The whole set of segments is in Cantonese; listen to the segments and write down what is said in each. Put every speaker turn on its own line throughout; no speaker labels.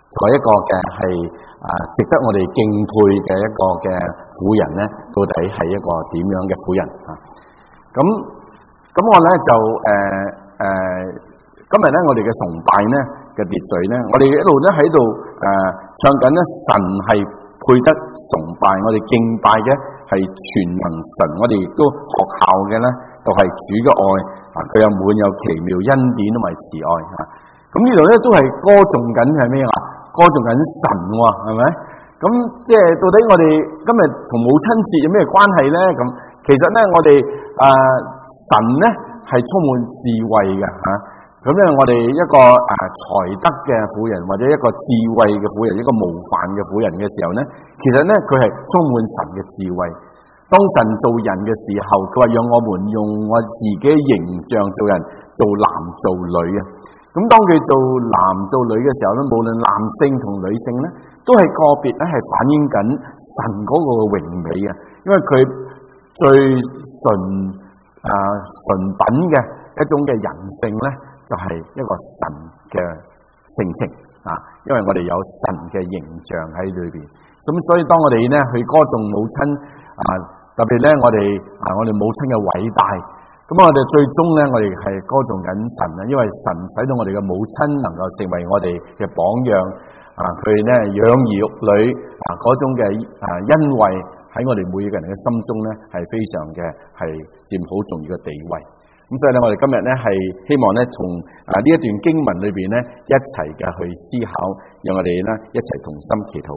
作為一個嘅係值得我哋敬佩嘅一個嘅婦人咧，到底係一個點樣嘅婦人啊？咁我咧就今日咧我哋嘅崇拜咧嘅秩序咧，我哋一路咧喺度唱緊咧神係配得崇拜，我哋敬拜嘅係全能神，我哋亦都學效嘅咧就係主嘅愛啊，佢有滿有奇妙恩典同埋慈愛啊。咁呢度咧都係歌頌緊係咩啊？歌頌緊神喎，係咪？咁即係到底我哋今日同母親節有咩關係咧？咁其實咧我哋神咧係充滿智慧嘅嚇。咁咧我哋一個才德嘅婦人，或者一個智慧嘅婦人，一個模範嘅婦人嘅時候咧，其實咧佢係充滿神嘅智慧。當神做人嘅時候，佢話讓我們用我自己嘅形象做人，做男做女啊。咁當佢做男做女嘅時候咧，無論男性同女性咧，都係個別咧係反映緊神嗰個榮美啊。因為佢最純品嘅一種嘅人性咧，就係一個神嘅性情啊。因為我哋有神嘅形象喺裏邊，咁所以當我哋咧去歌頌母親特別咧我哋母親嘅偉大。咁我哋最終咧，我哋係歌頌緊神啊，因為神使到我哋嘅母親能夠成為我哋嘅榜樣啊，佢咧養兒育女嗰種嘅恩惠喺我哋每個人嘅心中咧係非常嘅係佔好重要嘅地位。咁所以咧，我哋今日咧係希望咧從呢一段經文裏邊咧一齊嘅去思考，讓我哋咧一齊同心祈禱。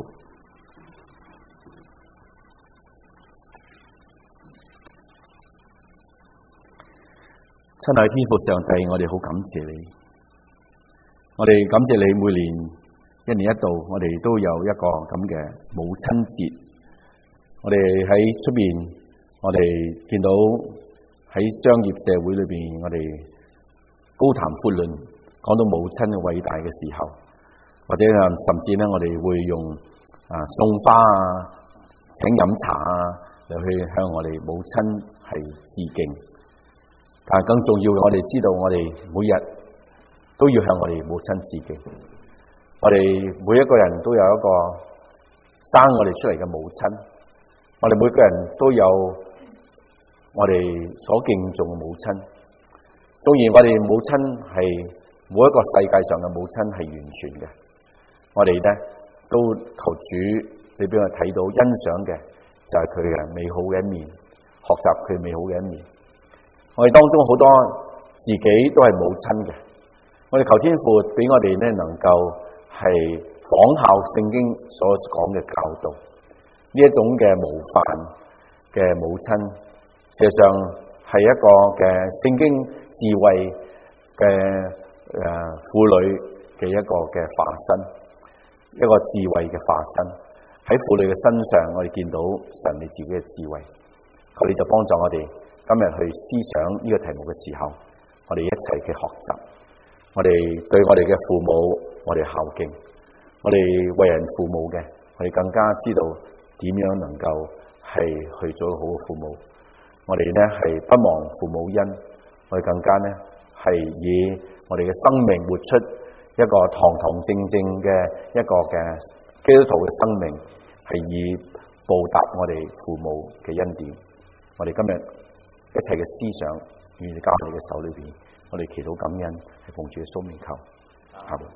親愛天父上帝，我哋好感謝你，我哋感謝你每年一年一度，我哋都有一個咁嘅母親節。我哋喺出邊，我哋見到喺商業社會裏邊，我哋高談闊論，講到母親嘅偉大嘅時候，或者甚至咧，我哋會用送花請飲茶嚟去向我哋母親係致敬。但係更重要嘅，我哋知道我哋每日都要向我哋母親致敬。我哋每一個人都有一個生我哋出嚟嘅母親，我哋每個人都有我哋所敬重嘅母親。縱然我哋母親係每一個世界上嘅母親係完全嘅，我哋咧都求主你俾我睇到欣賞嘅就係佢嘅美好嘅一面，學習佢美好嘅一面。我哋當中好多自己都係母親嘅，我哋求天父俾我哋咧能夠係仿效聖經所講嘅教導，呢一種嘅模範嘅母親，事實上係一個嘅聖經智慧嘅婦女嘅一個嘅化身，一個智慧嘅化身喺婦女嘅身上，我哋見到神你自己嘅智慧，佢哋就幫助我哋。今日去思想呢個題目嘅時候，我哋一齊去學習，我哋對我哋嘅父母，我哋孝敬，我哋為人父母嘅，我哋更加知道點樣能夠係去做好嘅父母。我哋咧係不忘父母恩，我哋更加咧係以我哋嘅生命活出一個堂堂正正嘅一個嘅基督徒嘅生命，係以報答我哋父母嘅恩典。我哋今日一切嘅思想，願意交喺你嘅手裏邊，我哋祈禱感恩，係奉主嘅聖名求。阿門。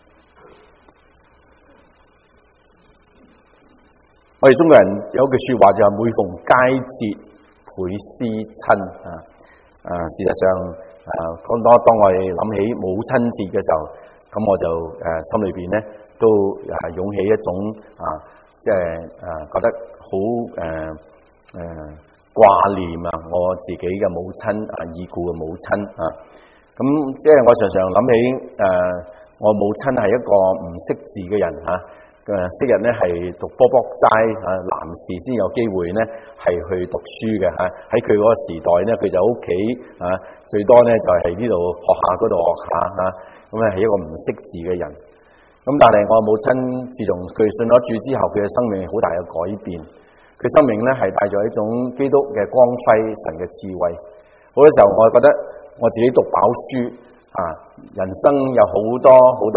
我哋中國人有句說話就係每逢佳節倍思親事實上當我哋諗起母親節嘅時候，咁我就心裏邊咧都湧起一種即係覺得好掛念我自己嘅母親已故嘅母親咁即係我常常諗起我母親係一個唔識字嘅人昔日咧係讀波波齋男士先有機會咧係去讀書嘅喺佢嗰個時代咧，佢就屋企最多咧就係呢度學下嗰度學下咁咧係一個唔識字嘅人。咁但係我母親自從佢信咗主之後，佢嘅生命好大嘅改變。佢生命咧係帶咗一種基督嘅光輝，神嘅智慧。好多時候我覺得我自己讀飽書人生有好多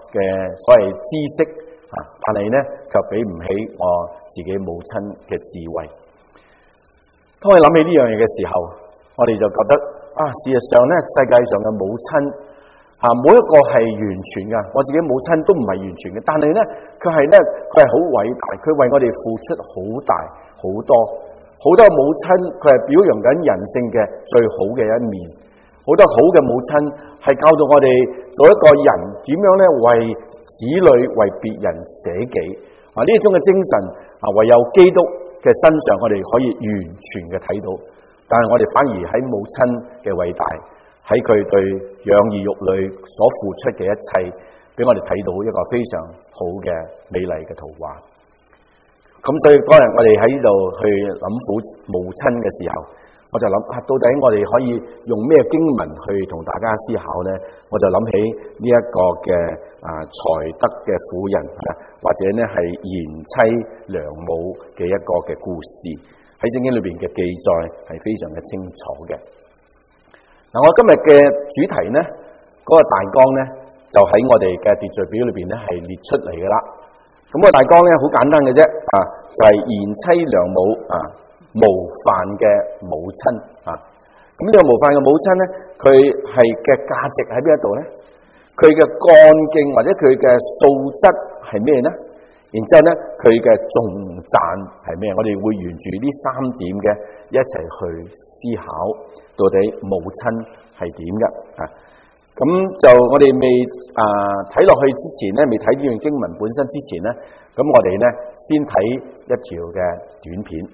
嘅所謂知識但係咧卻比唔起我自己母親嘅智慧。當我諗起呢樣嘢嘅時候，我哋就覺得事實上咧，世界上嘅母親冇一個係完全噶，我自己母親都唔係完全嘅，但係咧佢係好偉大，佢為我哋付出好大好多母親，佢係表揚緊人性嘅最好嘅一面。好多好嘅母親係教導我哋做一個人點樣咧為子女為別人捨己呢種嘅精神唯有基督嘅身上我哋可以完全嘅睇到，但係我哋反而喺母親嘅偉大，喺佢對養兒育女所付出嘅一切，俾我哋睇到一個非常好嘅美麗嘅圖畫。咁所以當日我哋喺呢度去諗母親嘅時候，我就諗到底我哋可以用咩經文去同大家思考呢？我就諗起呢一個嘅才德嘅婦人或者呢係賢妻良母嘅一個嘅故事，喺聖經裏邊嘅記載係非常嘅清楚嘅。我今日嘅主題呢，嗰個大綱呢，就喺我哋嘅秩序表裏邊呢係列出嚟噶啦。咁個大綱呢好簡單嘅啫，就係賢妻良母模範嘅母親咁呢個模範嘅母親咧，佢係嘅價值喺邊一度咧？佢嘅幹勁或者佢嘅素質係咩咧？然之後咧，佢嘅重讚係咩？我哋會沿住呢三點嘅一齊去思考，到底母親係點嘅咁就我哋未睇落去之前咧，未睇呢段經文本身之前咧，咁我哋咧先睇一條嘅短片。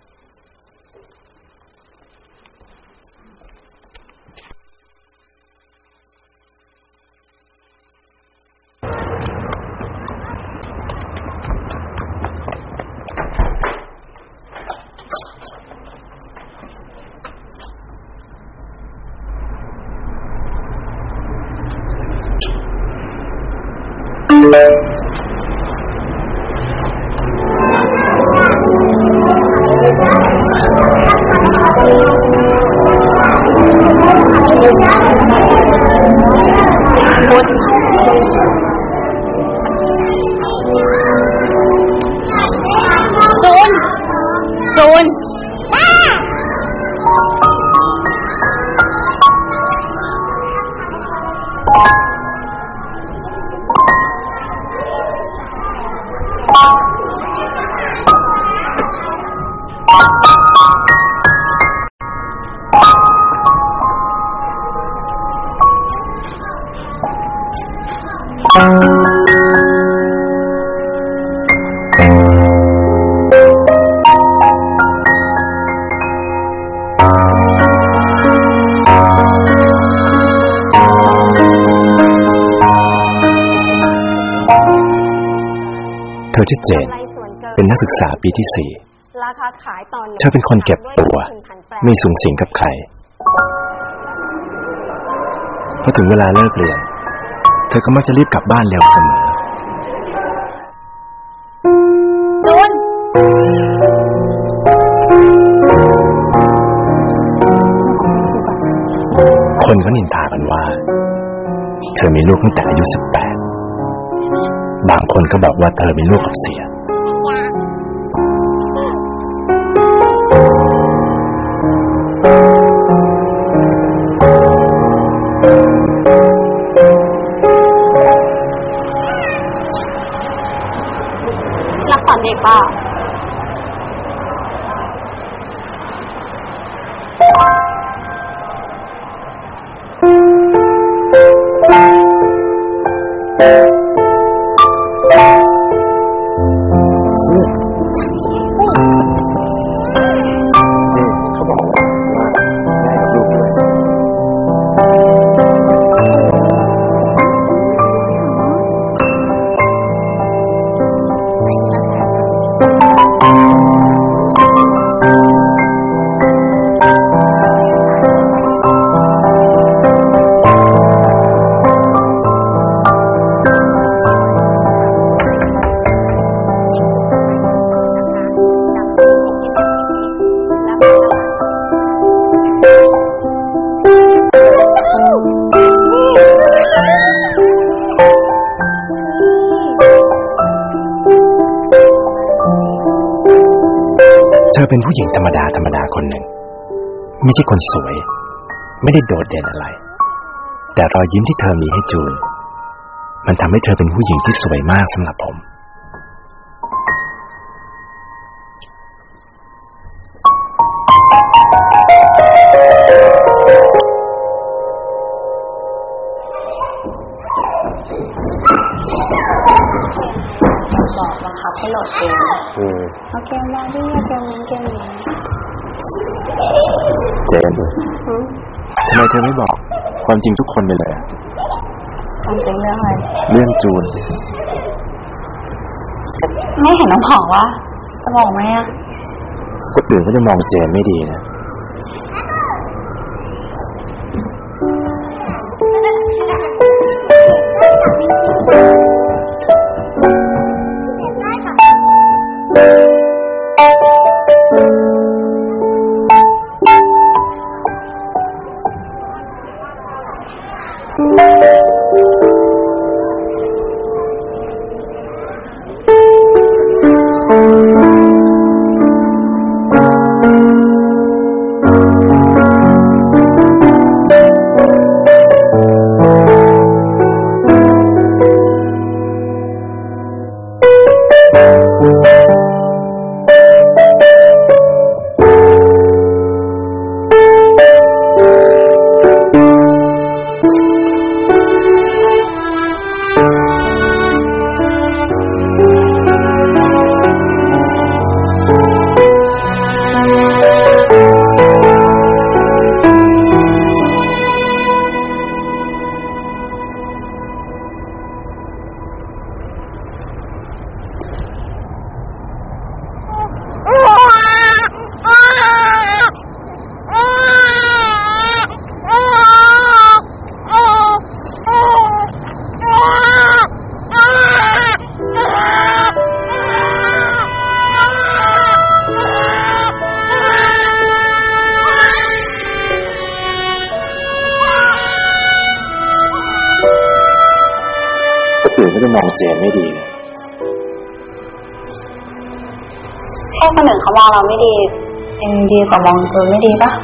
เธอชื่อเจนเป็นนักศึกษาปีที่ 4เธอเป็นคนเก็บตัวไม่สุงสิงกับใครพอถึงเวลาเลิกเรียนเธอก็มักจะรีบกลับบ้านเร็วเสมอ
จูน
คนก็นินทากันว่าเธอมีลูกตั้งแต่อายุ 18บางคนก็บอกว่าเธอเป็นลูกกับเสีย
รักตอนเด็กป่ะ
อเป็นผู้หญิงธรรมดาคนหนึ่งไม่ใช่คนสวยไม่ได้โดดเด่นอะไรแต่รอยยิ้มที่เธอมีให้จูนมันทำให้เธอเป็นผู้หญิงที่สวยมากสำหรับผม
บอกบังคับให้โหลดเกมเอาเกมมาดิเอาเกมนี้เกมนี้
เจนทำไมเธอไม่บอกความจริงทุกคนไปเลย
ความจริงเรื่องอะไร
เรื่องจูน
ไม่เห็นน้องบอกว่าจะบอกไหมอ่ะ
คนอื่นก็จะมองเจนไม่ดีนะคนอื่นก็จะมองเจนไม่ดีนะ
ให้คนอื่นเขามองเราไม่ดียังดีกว่ามองจูนไม่ดีปะ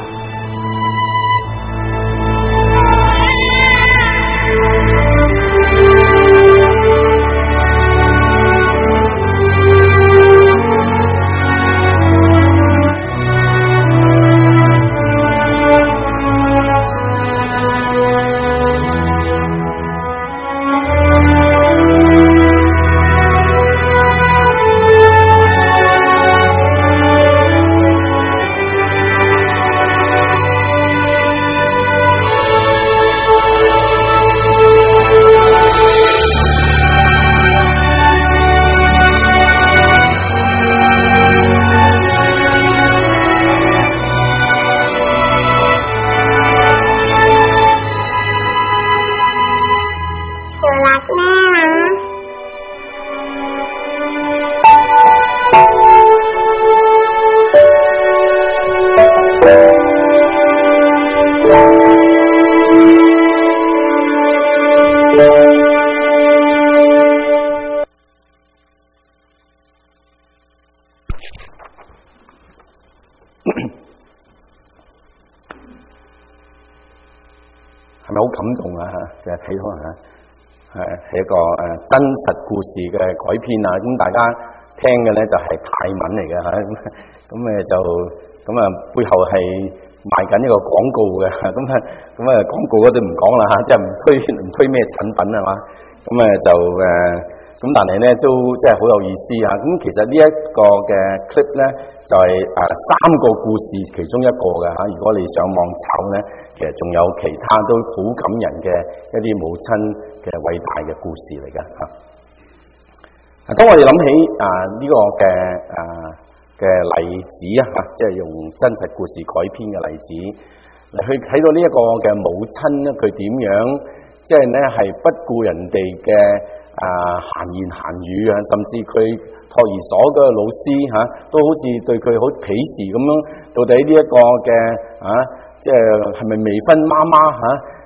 係咪好感動啊？就係睇到係一個真實故事嘅改編啊！咁大家聽嘅咧就係泰文嚟嘅嚇，咁背後係賣緊一個廣告嘅，咁廣告嗰啲唔講啦嚇，即係唔推咩產品係嘛？咁但係咧都即係好有意思啊！咁其實呢一個嘅 clip 咧就係3個故事其中一個嘅嚇。如果你上網炒咧，其實仲有其他都好感人嘅一啲母親嘅偉大嘅故事嚟嘅嚇。當我哋諗起呢個嘅例子啊嚇，即係用真實故事改編嘅例子嚟去睇到呢一個嘅母親咧，佢點樣即係咧係不顧人哋嘅閒言閒語啊，甚至佢托兒所嘅老師都好似對佢好鄙視咁樣。到底呢一個嘅即係咪未婚媽媽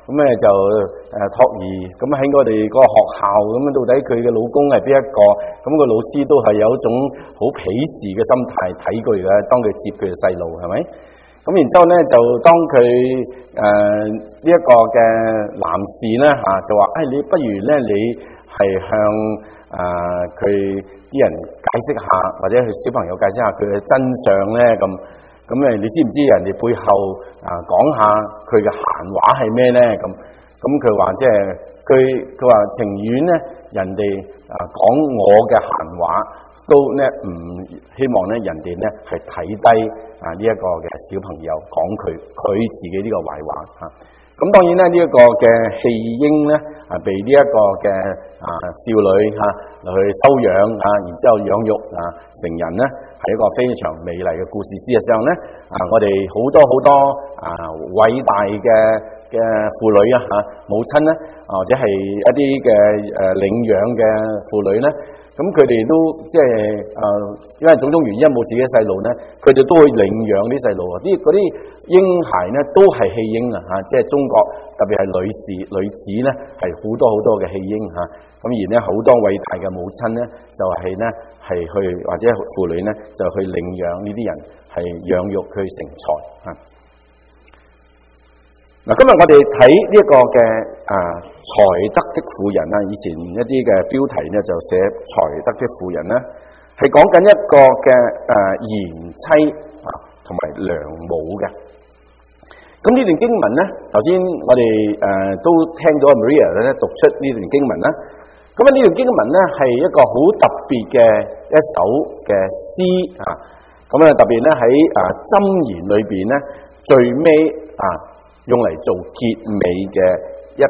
咁咧就託兒，咁喺我哋嗰個學校咁到底佢嘅老公係邊一個？咁個老師都係有一種好鄙視嘅心態睇佢嘅，當佢接佢嘅細路係咪？咁然之後咧就當佢呢一個嘅男士咧就話你不如咧你係向佢啲人解釋下，或者佢小朋友解釋下佢嘅真相咧咁你知唔知人哋背後講下佢嘅閒話係咩咧？咁佢話即係佢話情願咧人哋講我嘅閒話，都咧唔希望咧人哋咧係睇低呢一個嘅小朋友講佢自己呢個壞話嚇。咁當然咧呢一個嘅棄嬰咧被呢一個嘅少女嚟去收養然之後養育成人咧，係一個非常美麗嘅故事。事實上咧我哋好多偉大嘅婦女母親咧，或者係一啲嘅領養嘅婦女咧，咁佢哋都即係因為種種原因冇自己嘅細路咧，佢哋都會領養啲細路嗰啲嬰孩咧都係棄嬰即係中國特別係女子咧係好多嘅棄嬰咁而咧好多偉大嘅母親咧就係咧係去或者婦女咧就去領養呢啲人，係養育佢成才嗱，今日我哋睇呢一個嘅才德的婦人以前一啲嘅標題咧就寫才德的婦人咧，係講緊一個嘅賢妻同埋良母嘅。咁呢段經文咧，頭先我哋都聽咗 Maria 咧讀出呢段經文啦。咁呢段經文咧係一個好特別嘅一首嘅詩咁特別咧喺箴言裏邊咧最尾用嚟做結尾嘅一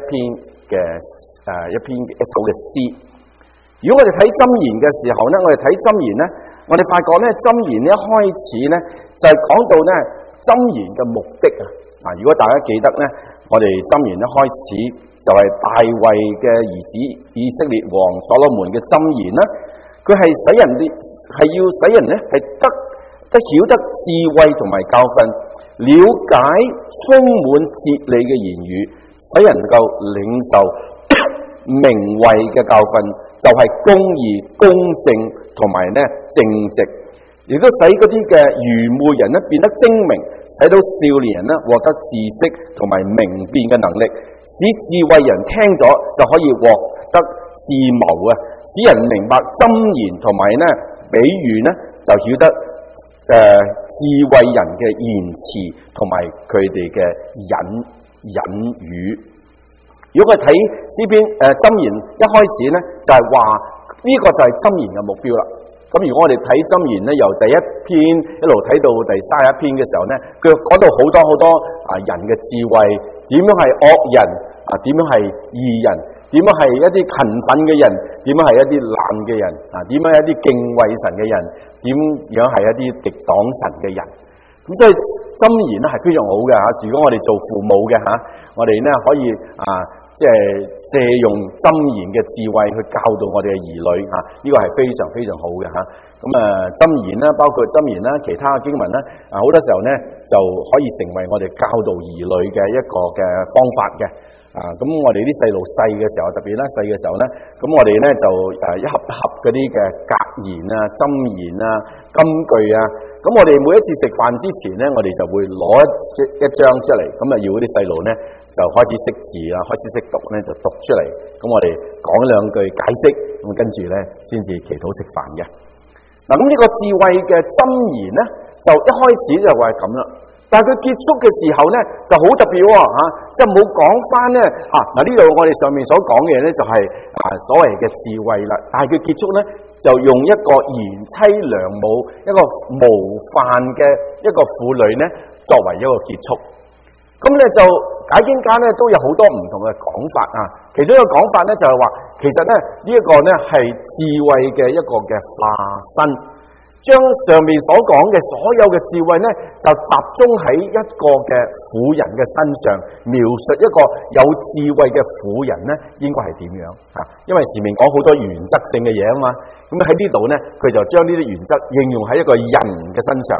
首嘅詩。如果我哋睇箴言嘅時候咧，我哋睇箴言咧，我哋發覺咧箴言一開始咧就係講到咧箴言嘅目的如果大家記得咧，我哋箴言一開始就係大衛嘅兒子以色列王所羅門嘅箴言啦。佢係要使人咧係得曉得智慧同埋教訓，了解充滿哲理嘅言語，使人能夠領受明慧嘅教訓，就係公義、公正同埋咧正直，亦都使嗰啲嘅愚昧人咧變得精明，使到少年人咧獲得知識同埋明辨嘅能力，使智慧人聽咗就可以獲得智謀使人明白箴言同埋咧比喻咧就曉得智慧人嘅言辭同埋佢哋嘅隱語。如果我睇詩篇箴言一開始咧就係話呢個就係箴言嘅目標啦。咁如果我哋睇箴言咧，由第一篇一路睇到第31篇嘅時候咧，佢講到好多人嘅智慧，點樣係惡人點樣係義人，點樣係一啲勤奮嘅人，點樣係一啲懶嘅人點樣係一啲敬畏神嘅人，點樣係一啲敵擋神嘅人。咁所以箴言咧係非常好嘅如果我哋做父母嘅我哋咧可以即係借用箴言嘅智慧去教導我哋嘅兒女呢個係非常非常好嘅咁箴言啦，包括箴言啦，其他經文啦好多時候咧就可以成為我哋教導兒女嘅一個嘅方法嘅咁我哋啲細路細嘅時候，特別咧細嘅時候咧，咁我哋咧就一盒嗰啲嘅格言箴言金句咁我哋每一次食飯之前咧，我哋就會攞一張出嚟，咁要嗰啲細路咧就開始識字開始識讀咧就讀出嚟，咁我哋講兩句解釋，咁跟住咧先至祈禱食飯嘅。咁呢個智慧嘅箴言咧，就一開始就話係咁啦，但係佢結束嘅時候咧就好特別即係冇講翻咧呢度我哋上面所講嘅嘢咧就係所謂嘅智慧啦，但係佢結束咧就用一個賢妻良母，一個模範嘅一個婦女咧作為一個結束。咁咧就解經家咧都有好多唔同嘅講法其中一個講法咧就係話，其實咧呢一個咧係智慧嘅一個嘅化身，將上面所講嘅所有嘅智慧咧就集中喺一個嘅婦人嘅身上，描述一個有智慧嘅婦人咧應該係點樣因為前面講好多原則性嘅嘢嘛，咁喺呢度咧佢就將呢啲原則應用喺一個人嘅身上，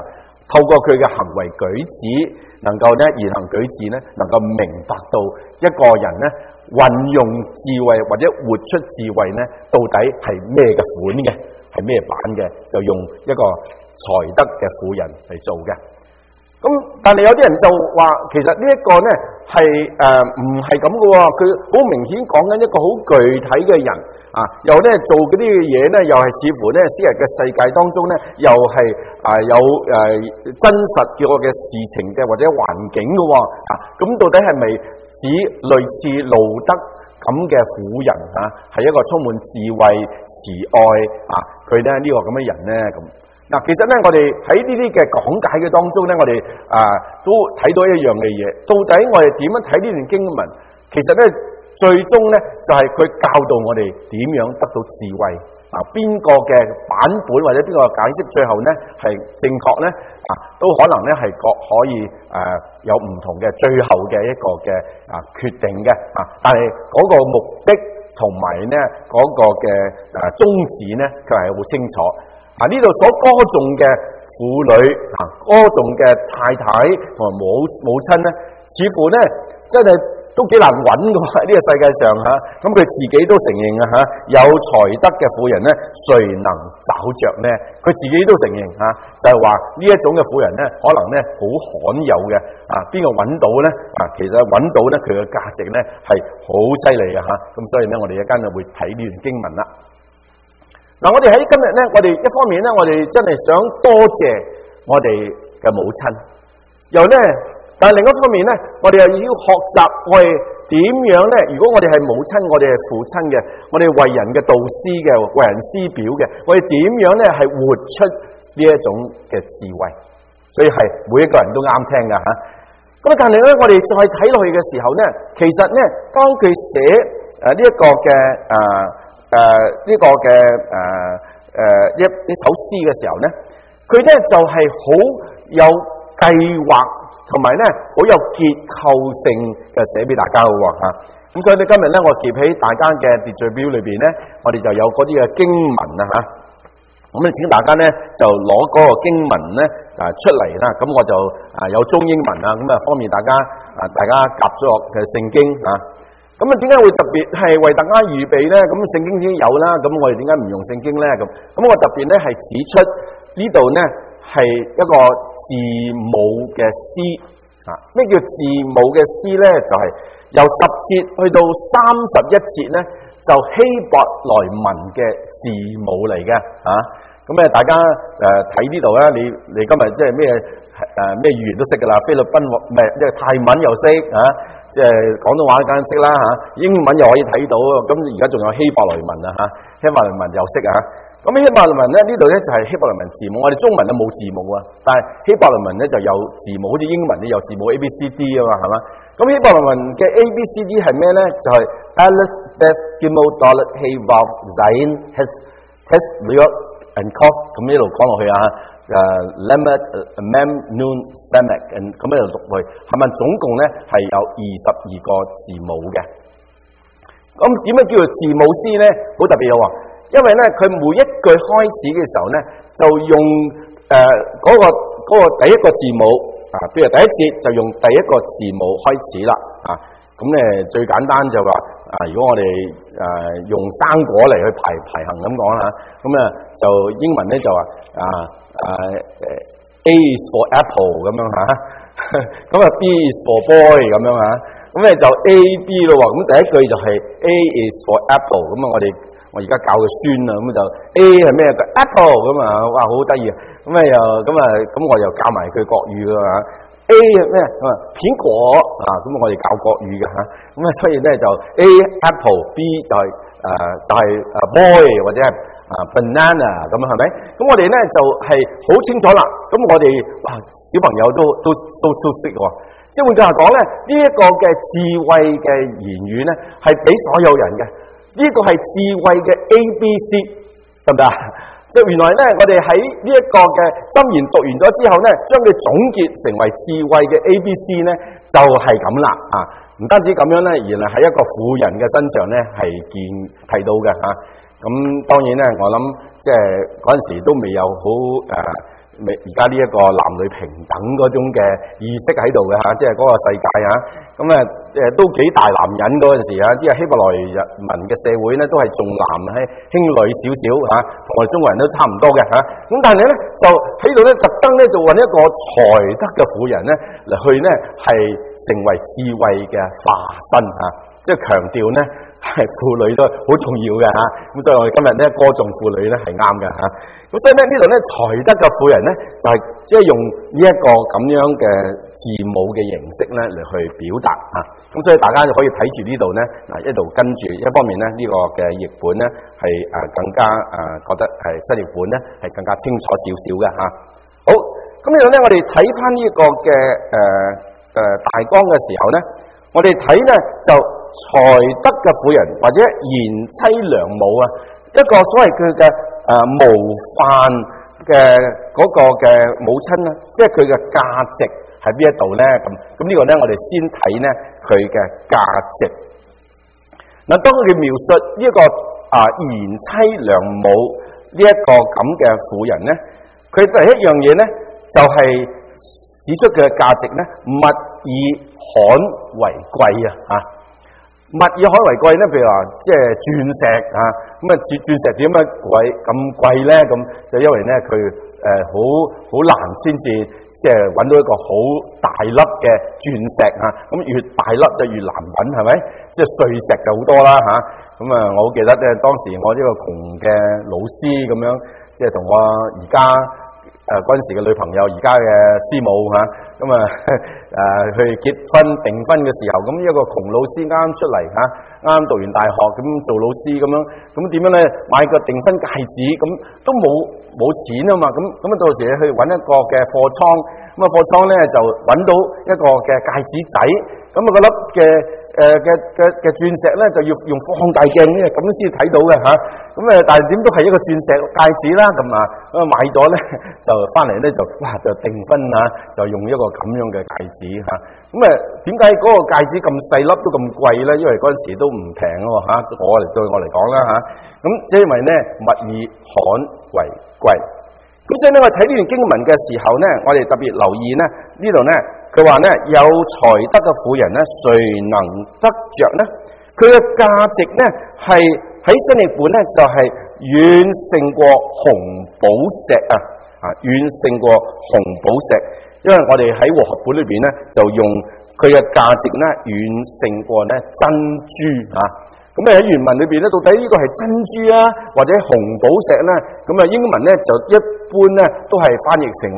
透過佢嘅行為舉止，能夠咧言行舉止咧，能夠明白到一個人咧運用智慧或者活出智慧咧，到底係咩嘅款嘅，係咩版嘅，就用一個才德嘅婦人嚟做嘅。咁但係有啲人就話，其實呢一個咧係唔係咁嘅喎，佢好明顯講緊一個好具體嘅人啊，又咧做嗰啲嘢咧，又係似乎咧昔日嘅世界當中咧，又係有真實嘅嘅事情嘅或者環境嘅喎啊，咁到底係咪指類似路德咁嘅婦人啊，係一個充滿智慧慈愛啊，佢咧呢個咁嘅人咧咁？嗱，其實咧，我哋喺呢啲嘅講解嘅當中咧，我哋都睇到一樣嘅嘢。到底我哋點樣睇呢段經文？其實咧，最終咧就係佢教導我哋點樣得到智慧。邊個嘅版本或者邊個解釋最後咧係正確咧？都可能咧係可以有唔同嘅最後嘅一個嘅決定嘅。但係嗰個目的同埋咧嗰個嘅宗旨咧，佢係好清楚。呢度所歌頌嘅婦女歌頌嘅太太同埋母親咧，似乎咧真係都幾難揾㗎喎，喺呢個世界上嚇。咁佢自己都承認有才德嘅婦人咧，誰能找着呢？佢自己都承認就係話呢一種嘅婦人咧，可能咧好罕有嘅邊個揾到咧？其實揾到咧，佢嘅價值咧係好犀利嘅嚇。咁所以咧，我哋一間就會睇呢段經文啦。嗱，我哋喺今日咧，我哋一方面咧，我哋真係想多謝我哋嘅母親，又咧，但係另一方面咧，我哋又要學習我哋點樣咧？如果我哋係母親，我哋係父親嘅，我哋為人嘅導師嘅，為人師表嘅，我哋點樣咧係活出呢一種嘅智慧？所以係每一個人都啱聽㗎嚇。咁但係咧，我哋再睇落去嘅時候咧，其實咧，當佢寫呢一個嘅一首詩嘅時候咧，佢咧就係好有計劃，同埋咧好有結構性嘅寫俾大家嘅喎嚇。咁所以咧今日咧我夾起大家嘅秩序表裏邊咧，我哋就有嗰啲嘅經文啊嚇。咁咧請大家咧就攞嗰個經文咧出嚟啦。咁我就有中英文啊，咁方便大家夾咗嘅聖經啊。咁點解會特別係為大家預備咧？咁聖經已經有啦，咁我哋點解唔用聖經咧？咁我特別咧係指出呢度咧係一個字母嘅詩啊。咩叫字母嘅詩咧？就係由10節去到31節咧，就希伯來文嘅字母嚟嘅啊。咁大家睇呢度咧，你今日即係咩語言都識㗎啦，菲律賓唔係即係泰文又識啊。即係廣東話梗係識啦嚇，英文又可以睇到，咁而家仲有希伯來文啊嚇，希伯來文又識啊。咁希伯來文咧呢度咧就係希伯來文字母，我哋中文都冇字母啊，但係希伯來文咧就有字母，好似英文咧有字母 A B C D 啊嘛，係嘛？咁希伯來文嘅 A B C D 係咩咧？就係 Aleph Bet Gimel Dalet Hey Vav Zayin Tes Yod and Kof， 咁一路講落去啊。Lamed Mem Nun Samek， 咁喺度讀去，係咪總共咧係有22個字母嘅？咁點樣叫做字母詩咧？好特別嘅喎，因為咧佢每一句開始嘅時候咧，就用嗰個第一個字母啊，譬如第一節就用第一個字母開始啦啊。咁最簡單就話如果我哋用生果嚟去排行咁講啦，咁就英文咧就話A is for apple 咁樣嚇，咁B is for boy 咁樣嚇，咁就 A B 咯喎，咁第一句就係 A is for apple， 咁我而家教佢孫啊，咁就 A 係咩？Apple 咁哇好得意啊，咁我又教埋佢國語㗎嘛。A 係咩？蘋果啊，咁我哋教國語嘅嚇，咁所以咧就 A apple，B 就係boy 或者係banana 咁係咪？咁我哋咧就係好清楚啦。咁我哋小朋友都識喎。即係換句話講咧，呢一個嘅智慧嘅言語咧係俾所有人嘅。呢個係智慧嘅 ABC， 得唔得啊？即係原來咧，我哋喺呢一個嘅箴言讀完咗之後咧，將佢總結成為智慧嘅 ABC 咧，就係咁啦啊！唔單止咁樣咧，原來喺一個婦人嘅身上咧係睇到嘅嚇。咁當然咧，我諗即係嗰陣時都未有好而家呢一個男女平等嗰種嘅意識喺度嘅嚇，即係嗰個世界嚇，咁都幾大男人嗰陣時嚇，即係希伯來人民嘅社會咧都係重男輕女少少嚇，同我哋中國人都差唔多嘅嚇。咁但係咧就喺度咧特登咧就揾一個才德嘅婦人咧嚟去咧係成為智慧嘅化身嚇，即係強調咧係婦女都好重要嘅嚇。咁所以我哋今日咧歌頌婦女咧係啱嘅嚇。咁所以咧呢度咧才德嘅婦人咧就係即係用呢一個咁樣嘅字母嘅形式咧嚟去表達嚇。咁所以大家就可以睇住呢度咧嗱，一度跟住一方面咧呢個嘅譯本咧係更加覺得係新譯本咧係更加清楚少少嘅嚇。好，咁呢度咧我哋睇翻呢個嘅大綱嘅時候咧，我哋睇咧就才德嘅婦人或者賢妻良母啊，一個所謂佢嘅模範嘅嗰個嘅母親啦，即係佢嘅價值喺邊一度咧？咁呢個咧，我哋先睇咧佢嘅價值。嗱，當佢描述呢一個賢妻良母呢一個咁嘅婦人咧，佢第一樣嘢咧就係指出佢嘅價值咧，物以罕為貴啊！物以罕為貴咧，譬如話即係鑽石啊，咁鑽石點解咁貴咧？咁就因為咧佢好難先至即係揾到一個好大粒嘅鑽石啊，咁越大粒就越難揾，係咪？即係碎石就好多啦嚇。咁我好記得咧，當時我呢個窮嘅老師咁樣，即係同我而家嗰陣時嘅女朋友，而家嘅師母嚇，咁去結婚訂婚嘅時候，咁一個窮老師啱出嚟嚇，啱讀完大學咁做老師咁樣，咁點樣咧買個訂婚戒指，咁都冇錢啊嘛，咁到時去揾一個嘅貨倉，咁貨倉咧就揾到一個嘅戒指仔，咁個粒嘅鑽石咧就要用放大鏡咧咁先睇到嘅嚇，咁但係點都係一個鑽石戒指啦，咁買咗咧就翻嚟咧就訂婚啊，就用一個咁樣嘅戒指嚇，咁點解嗰個戒指咁細粒都咁貴咧？因為嗰陣時都唔平喎嚇，對我嚟講啦嚇，咁即係因為咧物以罕為貴，咁所以咧我睇呢段經文嘅時候咧，我哋特別留意咧呢度咧。佢話咧有才德嘅婦人咧，誰能得着呢？佢嘅價值咧係喺新譯本咧就係遠勝過紅寶石遠勝過紅寶石。因為我哋喺和合本裏邊咧就用佢嘅價值咧遠勝過咧珍珠咁喺原文裏邊咧，到底呢個係珍珠或者紅寶石咧？咁英文咧就一般咧都係翻譯成為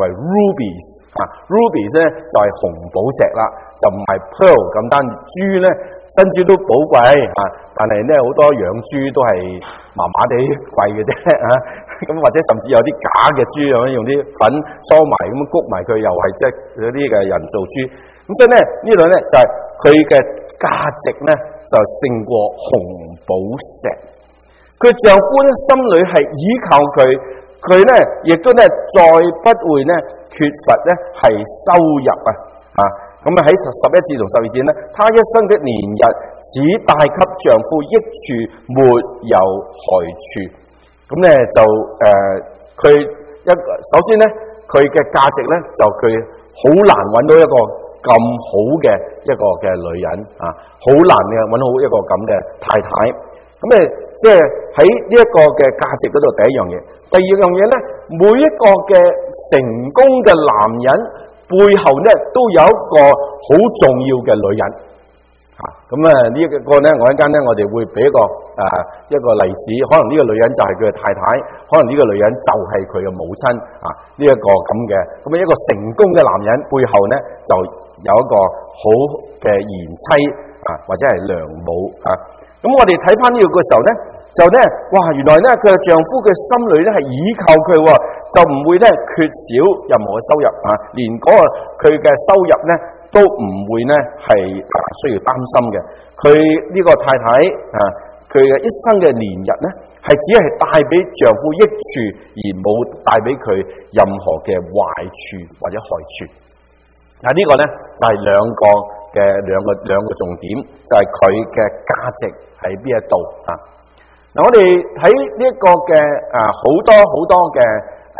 rubies，rubies 咧就係紅寶石啦，就唔係 pearl 咁單。珠咧珍珠都寶貴但係咧好多養豬都係麻麻地貴嘅啫咁或者甚至有啲假嘅豬用啲粉梳埋咁谷埋佢，又係即係嗰啲嘅人造豬。咁所以咧呢度咧就係佢嘅價值咧就勝過紅寶石。佢丈夫咧心裏係依靠佢咧亦都咧再不會咧缺乏咧係收入咁喺11節同12節咧，他一生嘅年日只帶給丈夫益處，沒有害處。咁咧就佢首先咧佢嘅價值咧就佢好難揾到一個咁好嘅一個嘅女人好難嘅揾到一個咁嘅太太。咁即係喺呢一個嘅價值嗰度第一樣嘢。第二樣嘢咧，每一個嘅成功嘅男人背後咧都有一個好重要嘅女人呢一個咧，我一間咧我哋會俾一個例子，可能呢個女人就係佢嘅太太，可能呢個女人就係佢嘅母親呢一個咁嘅，咁一個成功嘅男人背後咧就有一個好嘅賢妻或者係良母咁我哋睇翻呢個嘅時候咧，就咧原來咧佢嘅丈夫嘅心裏咧係依靠佢就唔會咧缺少任何嘅收入連嗰個佢嘅收入咧都唔會咧係需要擔心嘅。佢呢個太太佢嘅一生嘅年日咧係只係帶俾丈夫益處，而冇帶俾佢任何嘅壞處或者害處。呢個咧就係兩個重點，就係佢嘅價值喺邊一度我哋睇呢一個嘅好多嘅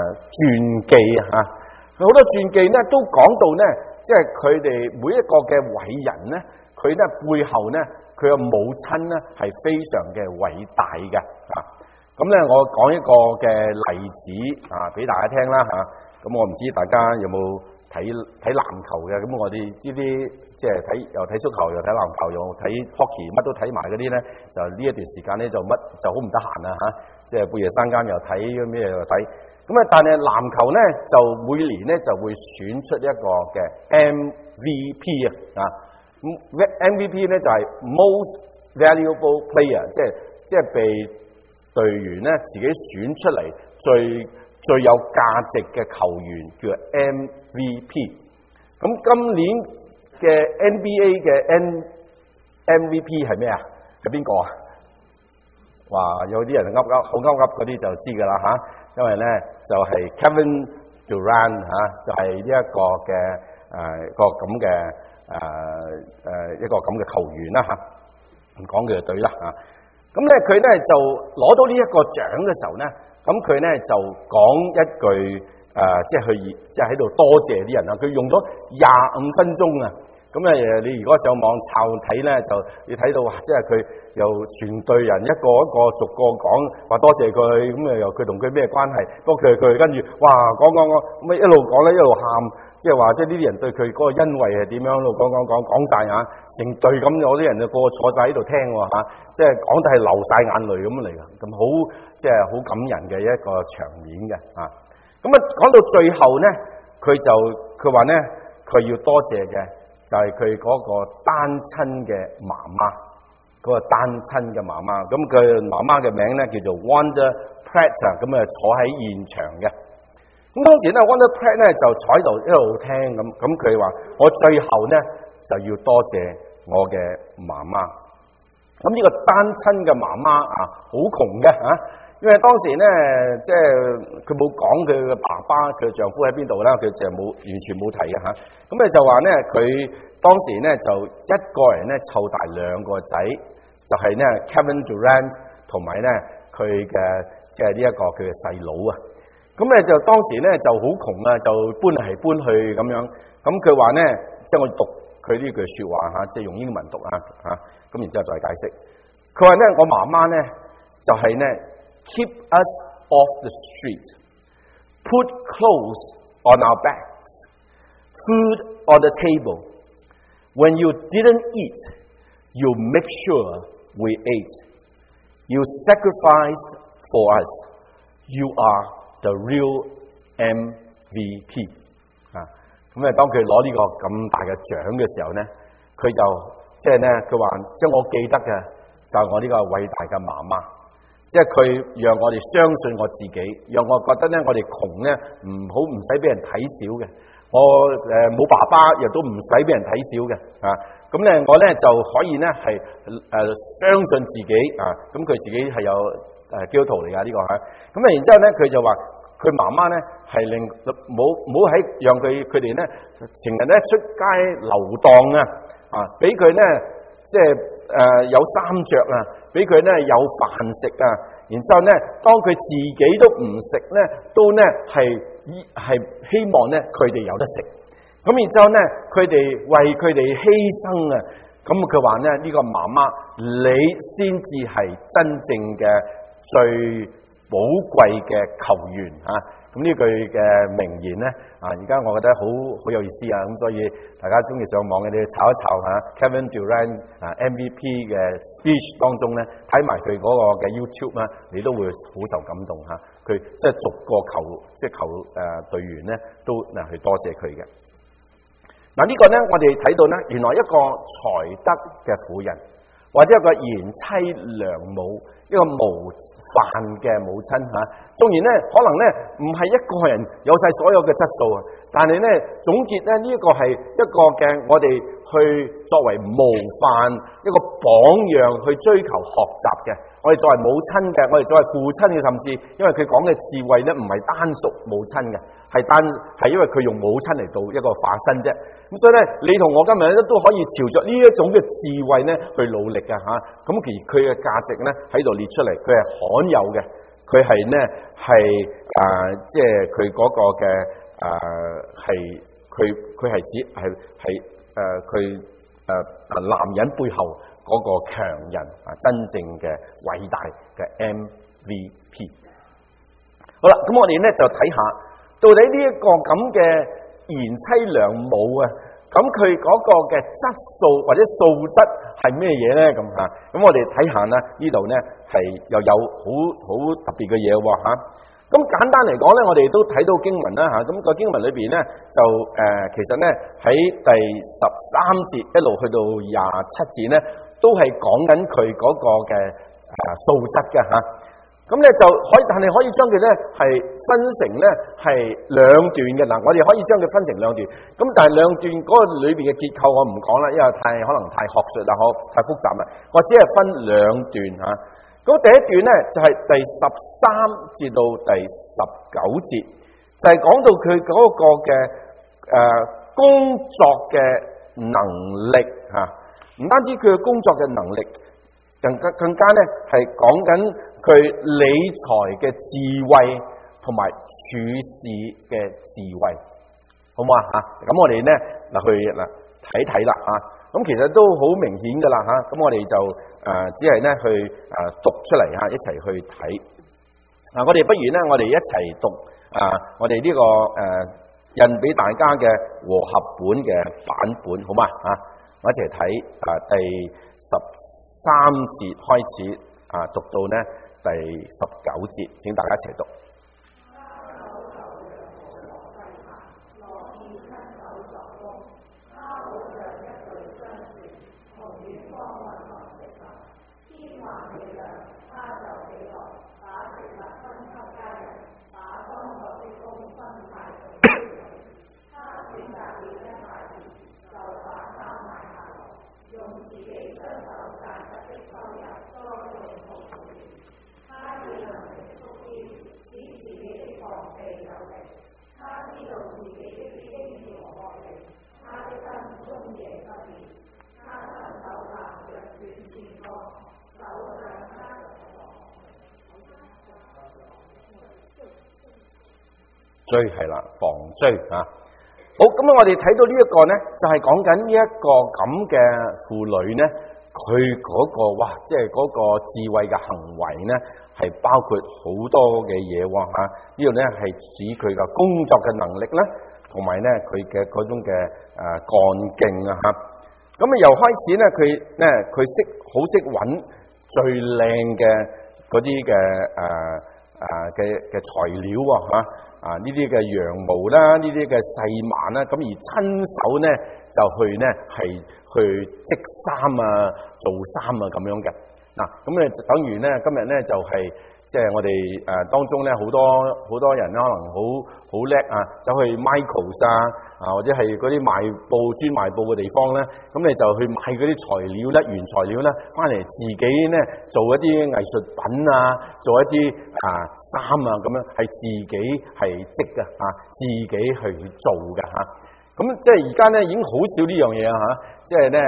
傳記啊，好多傳記咧都講到咧，即係佢哋每一個嘅偉人咧，佢咧背後咧佢嘅母親咧係非常嘅偉大嘅啊。咁咧我講一個嘅例子啊，俾大家聽啦嚇。咁我唔知大家有冇睇籃球嘅，咁我哋呢啲即係又睇足球又睇籃球又睇 hockey 乜都睇埋嗰啲咧，就呢一段時間咧就好唔得閒啊嚇，即係半夜三更又睇咩又睇，咁啊但係籃球咧就每年咧就會選出一個嘅 MVP 啊，咁 MVP 咧就係 most valuable player， 即係被隊員咧自己選出嚟最有價值嘅球員叫 MVP。咁今年嘅 NBA 嘅 MVP 係咩啊？係邊個啊？哇！有啲人好噏嗰啲就知㗎啦嚇，因為咧就係 Kevin Durant 嚇，就係呢一個嘅個咁嘅一個咁嘅球員啦嚇，唔講佢嘅隊啦嚇。咁咧佢咧就攞到呢一個獎嘅時候咧，咁佢咧就講一句即係喺度多謝啲人啊！佢用咗25分鐘啊！咁你如果上網抄睇咧，就你睇到即係佢由全隊人一個一個逐個講話多謝佢，咁又佢同佢咩關係？多謝佢，跟住哇講咁一路講咧一路喊，即係話即係呢啲人對佢嗰個恩惠係點樣？一路講晒啊！成隊咁有啲人就個個坐晒喺度聽喎嚇，即係講得係流晒眼淚咁嚟㗎，咁好即係好感人嘅一個場面嘅啊！咁啊講到最後咧，佢話咧佢要多謝嘅。就係佢嗰個單親嘅媽媽，嗰個單親嘅媽媽，咁佢媽媽嘅名咧叫做 Wonder Pratt 啊，咁啊坐喺現場嘅。咁當時咧 Wonder Pratt 咧就坐喺度一路聽咁佢話我最後咧就要多謝我嘅媽媽。咁呢個單親嘅媽媽啊，好窮嘅嚇。因為當時咧，即係佢冇講佢嘅爸爸、佢嘅丈夫喺邊度啦，佢就完全冇提嘅嚇。咁咧就話咧，佢當時咧就一個人咧湊大2個仔，就係咧 Kevin Durant 同埋咧佢嘅即係呢一個佢嘅細佬啊。咁咧就當時咧就好窮啊，就搬嚟搬去咁樣。咁佢話咧，即係我讀佢呢句説話嚇，即係用英文讀啊嚇。咁然之後再解釋，佢話咧我媽媽咧就係咧。Keep us off the street, put clothes on our backs, food on the table. When you didn't eat, you make sure we ate. You sacrificed for us. You are the real MVP. 啊，咁啊，當佢攞呢個咁大嘅獎嘅時候咧，佢就即係咧，佢話即係我記得嘅就係我呢個偉大嘅媽媽。即係佢讓我哋相信我自己，讓我覺得咧，我哋窮咧唔使俾人睇小嘅。我冇爸爸，亦都唔使俾人睇小嘅啊。咁咧，我咧就可以咧係相信自己啊。咁佢自己係有基督徒嚟㗎呢個嚇。咁啊，然之後咧，佢就話佢媽媽咧係令冇喺讓佢哋咧成日咧出街流蕩啊，俾佢咧即係有衫着啊。俾佢咧有飯食啊，然之後咧，當佢自己都唔食咧，都咧係希望咧佢哋有得食。咁然之後咧，佢哋為佢哋犧牲啊，咁佢話咧呢個媽媽你先至係真正嘅最寶貴嘅球員啊！咁呢句嘅名言咧啊，而家我覺得好有意思啊！咁所以大家中意上網嘅你查一查嚇 Kevin Durant MVP 嘅 speech 當中咧，睇埋佢嗰個嘅 YouTube 咧，你都會好受感動嚇。佢即係逐個球隊員咧都去多謝佢嘅。嗱呢個咧，我哋睇到咧，原來一個才德嘅婦人，或者一個賢妻良母，一個模範嘅母親嚇。縱然咧，可能咧唔係一個人有晒所有嘅質素啊，但係咧總結咧呢一個係一個嘅我哋去作為模範一個榜樣去追求學習嘅。我哋作為母親嘅，我哋作為父親嘅，甚至因為佢講嘅智慧咧唔係單屬母親嘅，係因為佢用母親嚟到一個化身啫。咁所以咧，你同我今日咧都可以朝着呢一種嘅智慧咧去努力嘅嚇。咁而佢嘅價值咧喺度列出嚟，佢係罕有嘅。 佢係咧即係佢嗰個嘅佢係指佢男人背後嗰個強人真正嘅偉大嘅 MVP。好啦，咁我哋咧就睇下到底呢一個咁嘅賢妻良母啊，咁佢嗰個嘅質素或者素質係咩嘢咧？咁我哋睇下啦，呢度咧係又有好特別嘅嘢喎嚇。咁簡單嚟講咧，我哋都睇到經文啦嚇。咁個經文裏邊咧就其實咧喺第13節一路去到27節咧，都係講緊佢嗰個嘅素質嘅嚇。咁咧就可以，但係可以將佢咧係分成咧係兩段嘅嗱，我哋可以將佢分成兩段。咁但係兩段嗰個裏邊嘅結構我唔講啦，因為可能太學術啦，太複雜啦。我只係分兩段嚇。咁第一段咧就係第13至到第19節，就係講到佢嗰個嘅工作嘅能力嚇，唔單止佢嘅工作嘅能力，更加咧係講緊佢理財嘅智慧同埋處事嘅智慧，好唔好啊？咁我哋咧去睇睇啦嚇。咁其實都好明顯噶啦嚇。咁我哋就只係咧去讀出嚟嚇，一齊去睇。我哋不如咧，我哋一齊讀我哋呢個印俾大家嘅和合本嘅版本，好嘛嚇？我一齊睇第13節開始讀到咧第19節，請大家一齊讀。追係啦，防追好，咁我哋睇到呢一個呢，就係講緊呢一個咁嘅婦女呢，佢嗰個即係嗰個智慧嘅行為呢，係包括好多嘅嘢喎嚇。呢度呢係指佢嘅工作嘅能力啦，同埋呢佢嘅嗰種嘅幹勁啊嚇。咁由開始呢，佢好識揾最靚嘅嗰啲嘅材料喎嚇。呢啲嘅羊毛啦，呢啲嘅細麻啦，咁而親手咧就去咧係去織衫做衫咁樣嘅。咁咧等於咧今日咧就係即係我哋當中咧好多人咧可能好叻走去 Michaels 或者係嗰啲專賣布嘅地方咧，咁你就去買嗰啲材料咧，原材料咧，翻嚟自己咧做一啲藝術品做一啲衫咁樣，係自己係織嘅自己去做嘅嚇。咁即係而家咧已經好少呢樣嘢即係咧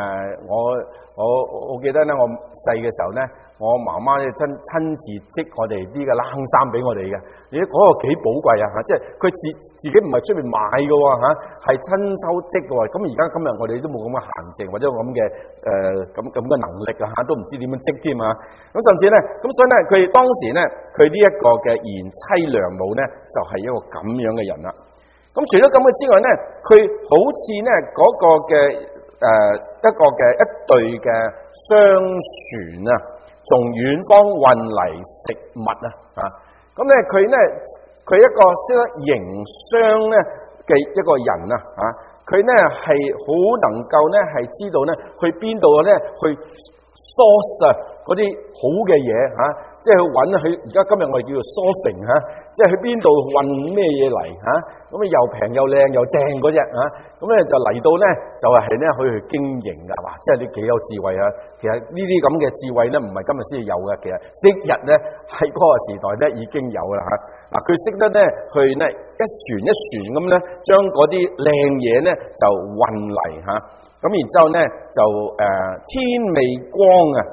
我記得咧我細嘅時候咧，我媽媽咧親自織我哋啲嘅冷衫俾我哋嘅，你嗰個幾寶貴即係佢自己唔係出面買嘅係親手織嘅喎。咁而家今日我哋都冇咁嘅閒情或者咁嘅咁嘅能力都唔知點樣織添咁甚至咧，咁所以咧佢當時咧佢呢一個嘅賢妻良母咧就係一個咁樣嘅人啦。咁除咗咁嘅之外咧，佢好似咧嗰個嘅一隊嘅商船從遠方運嚟食物咁咧佢一個識得營商咧嘅一個人佢咧係好能夠咧係知道咧去邊度咧去 source 嗰啲好嘅嘢即係去揾佢。而家今日我哋叫做 sourcing 即係去邊度運咩嘢嚟咁又平又靚又正嗰隻咁咧就嚟到咧就係咧可以去經營㗎，即係你幾有智慧其實呢啲咁嘅智慧咧唔係今日先至有嘅，其實昔日咧喺嗰個時代咧已經有啦佢識得咧去咧一船一船咁咧將嗰啲靚嘢咧就運嚟咁然之後咧就天未光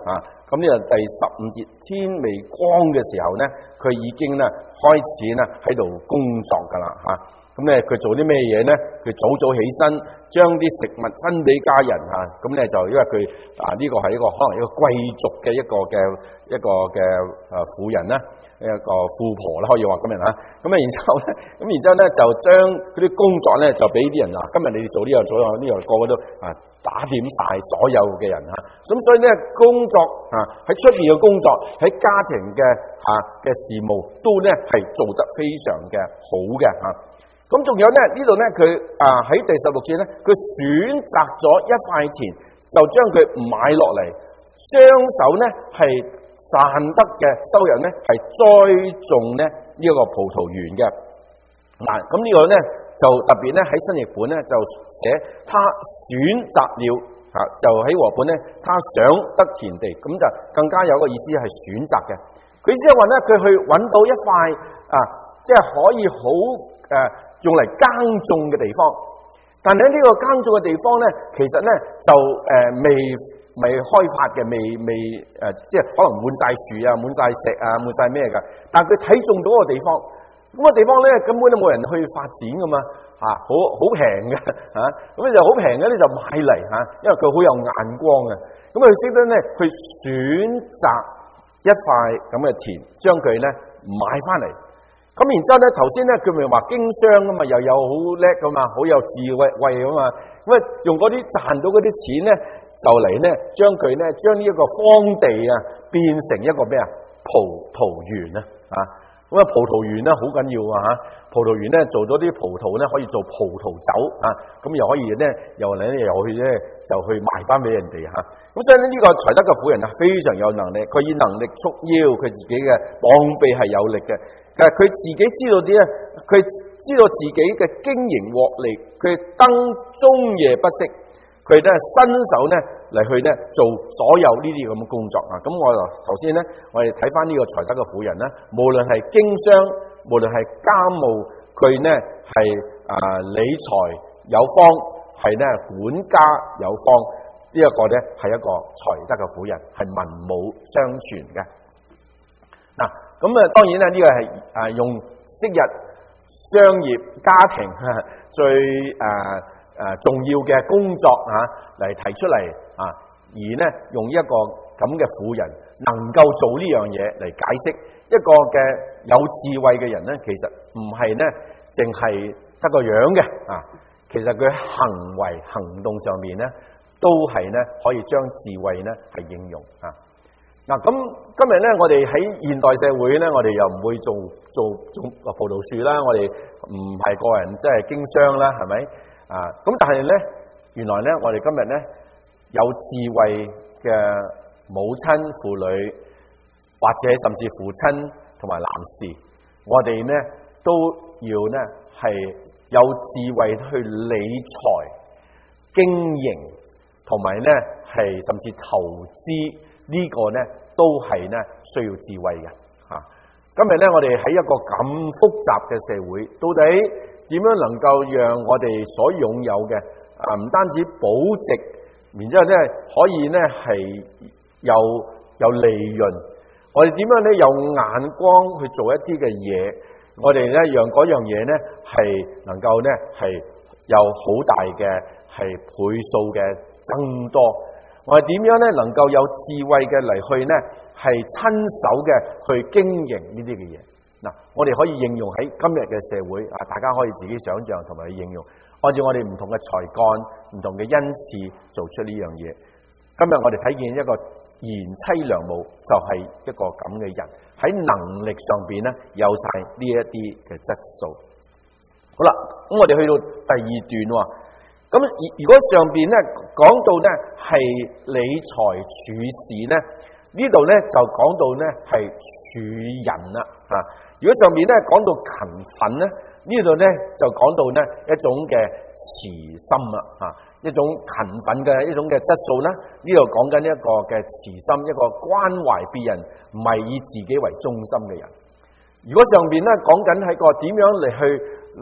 咁呢第15節天未光嘅時候呢，佢已經呢開始呢喺度工作㗎啦嚇。咁咧佢做啲咩嘢呢？佢早早起身，將啲食物分俾家人嚇。咁咧就因為佢呢個係一個可能一個貴族嘅一個嘅婦人啦，一個富婆啦，可以話咁樣嚇。咁啊然之後咧就將嗰啲工作咧就俾啲人嗱，今日你哋做呢樣做呢樣，個個都打點晒所有嘅人嚇。咁所以咧工作喺出邊嘅工作，喺家庭嘅事務都咧係做得非常嘅好嘅嚇。咁仲有咧呢度咧佢喺第16節咧，佢選擇咗一塊田，就將佢買落嚟，雙手咧係賺得嘅收入咧係栽種咧呢一個葡萄園嘅。嗱，咁呢個咧就特別咧喺新譯本咧就寫他選擇了就喺和本咧他想得田地，咁就更加有個意思係選擇嘅。佢意思係話咧佢去揾到一塊即係可以好用嚟耕種嘅地方，但係呢個耕種嘅地方咧，其實咧就未開發嘅，未即係可能滿晒樹滿晒石滿晒咩㗎。但係佢睇中咗個地方，咁個地方咧根本都冇人去發展㗎嘛，好平嘅咁就好平嘅咧就買嚟因為佢好有眼光嘅，咁佢識得咧去選擇一塊咁嘅田，將佢咧買翻嚟。咁然之後咧，頭先咧佢咪話經商啊嘛，又有好叻噶嘛，好有智慧啊嘛。咁用嗰啲賺到嗰啲錢咧，就嚟咧將佢咧將呢一個荒地變成一個咩葡萄園咁葡萄園咧好緊要葡萄園咧做咗啲葡萄咧可以做葡萄酒咁又可以咧又去咧就去賣翻俾人哋咁所以呢個才德嘅婦人非常有能力，佢以能力束腰，佢自己嘅膀臂係有力嘅。佢自己知道啲咧，佢知道自己嘅經營獲利，佢燈終夜不息，佢咧伸手咧嚟去咧做所有呢啲咁嘅工作咁我頭先咧，我哋睇翻呢個才德嘅婦人咧，無論係經商，無論係家務，佢咧係理財有方，係咧管家有方，呢一個咧係一個才德嘅婦人，係文武雙全嘅。咁當然咧，呢個係用昔日商業家庭最重要嘅工作嚟提出嚟而呢用一個咁嘅婦人能夠做呢樣嘢嚟解釋一個嘅有智慧嘅人呢，其實唔係呢淨係得個樣嘅其實佢行為行動上面呢都係呢可以將智慧呢係應用咁今日咧，我哋喺現代社會咧，我哋又唔會種葡萄樹啦，我哋唔係個人即係經商啦，係咪咁但係咧，原來咧，我哋今日咧有智慧嘅母親、婦女，或者甚至父親同埋男士，我哋咧都要咧係有智慧去理財、經營，同埋咧係甚至投資。呢個呢都係呢需要智慧嘅今日呢，我哋喺一個咁複雜嘅社會，到底點樣能夠讓我哋所擁有嘅唔單止保值，然之後呢可以呢係有利潤，我哋點樣呢有眼光去做一啲嘅嘢，我哋呢讓嗰樣嘢呢係能夠呢係有好大嘅係倍數嘅增多。我哋點樣咧能夠有智慧嘅嚟去呢係親手嘅去經營呢啲嘅嘢我哋可以應用喺今日嘅社會大家可以自己想象同埋去應用，按照我哋唔同嘅才幹、唔同嘅恩賜做出呢樣嘢。今日我哋睇見一個賢妻良母，就係一個咁嘅人喺能力上邊呢有晒呢一啲嘅質素。好啦，咁我哋去到第二段咁如果上邊咧講到咧係理財處事咧，呢度咧就講到咧係處人啦如果上邊咧講到勤奮咧，呢度咧就講到咧一種嘅慈心啦一種勤奮嘅一種嘅質素啦。呢度講緊一個嘅慈心，一個關懷別人，唔係以自己為中心嘅人。如果上邊咧講緊係個點樣嚟去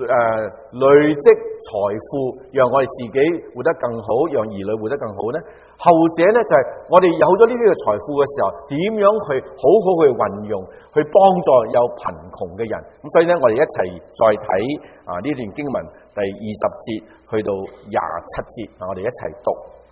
累積財富，讓我哋自己活得更好，讓兒女活得更好呢？ 後者咧就係我哋有咗呢啲嘅財富嘅時候，點樣去好好去運用，去幫助有貧窮嘅人。咁所以咧，我哋一齊再睇呢段經文第20節去到27節，我哋一齊讀。